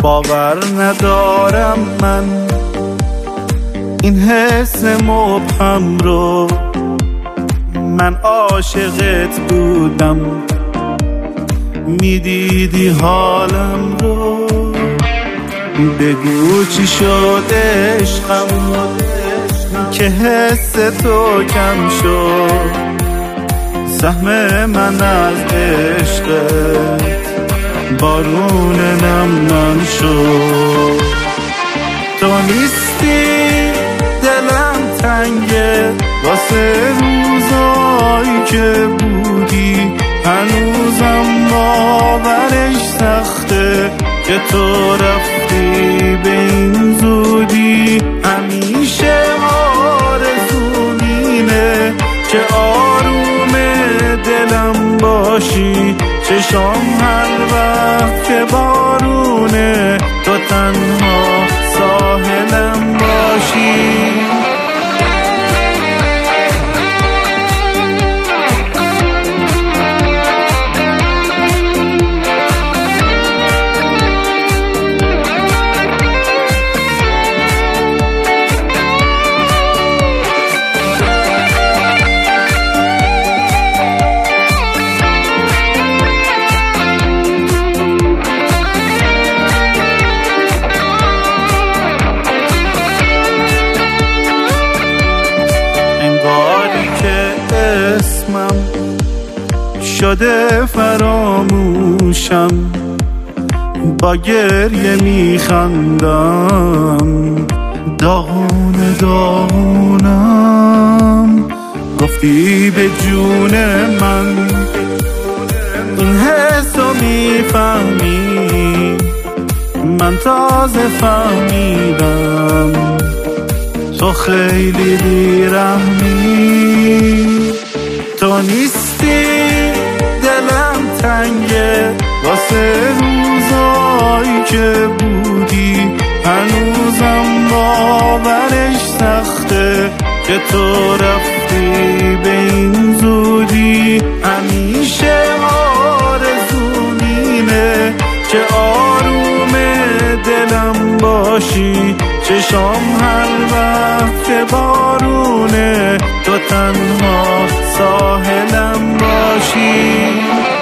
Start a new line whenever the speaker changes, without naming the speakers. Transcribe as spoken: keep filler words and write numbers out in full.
باور ندارم من این حس مبهم رو. من عاشقت بودم، میدیدی حالم رو. بگو چی شد عشقم که حس تو کم شد. سهم من از عشقت بارون نم نم شد. تو نیستی دلم تنگه واسه روزایی که بودی. هنوزم باورش سخته که تو رفتی به این زودی. همیشه آرزوم اینه که آروم دلم باشی. چشام هر وقت که بارونه تو تنها ساحلم باشی. شده فراموشم، با گریه میخندم. داغون داغونم گفتی به جون من. این حسو میفهمی، من تازه فهمیدم تو خیلی بیرحمی. تو نیستی دلم تنگه واسه روزایی که بودی. هنوزم باورش سخته که تو رفتی به این زودی. همیشه آرزوم اینه که آروم دلم باشی. چشام هر وقت که بارونه تو تنها ساحلم باشی.